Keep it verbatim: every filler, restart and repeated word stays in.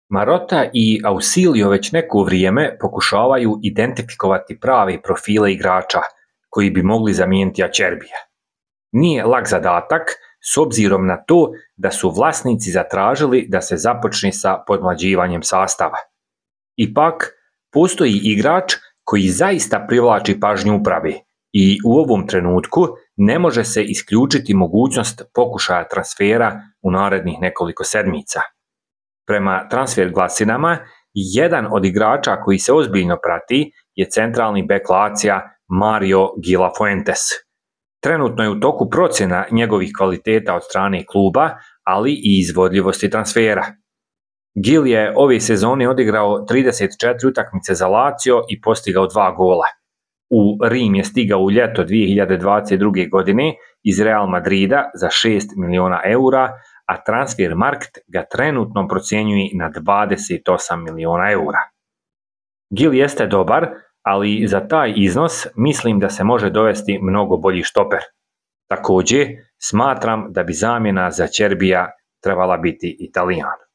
Marotta i Ausilio već neko vrijeme pokušavaju identifikovati prave profile igrača koji bi mogli zamijeniti Acherbija. Nije lak zadatak s obzirom na to da su vlasnici zatražili da se započne sa podmlađivanjem sastava. Ipak, postoji igrač koji zaista privlači pažnju uprave i u ovom trenutku ne može se isključiti mogućnost pokušaja transfera u narednih nekoliko sedmica. Prema transfer glasinama, jedan od igrača koji se ozbiljno prati je centralni bek Lazija Mario Gila-Fuentes. Trenutno je u toku procjena njegovih kvaliteta od strane kluba, ali i izvodljivosti transfera. Gil je ove sezone odigrao trideset četiri utakmice za Lazio i postigao dva gola. U Rim je stigao u ljeto dvije hiljade dvadeset druge. godine iz Real Madrida za šest miliona eura, a Transfermarkt ga trenutno procjenjuje na dvadeset osam miliona eura. Gil jeste dobar, ali za taj iznos mislim da se može dovesti mnogo bolji štoper. Također, smatram da bi zamjena za Acherbija trebala biti Italijan.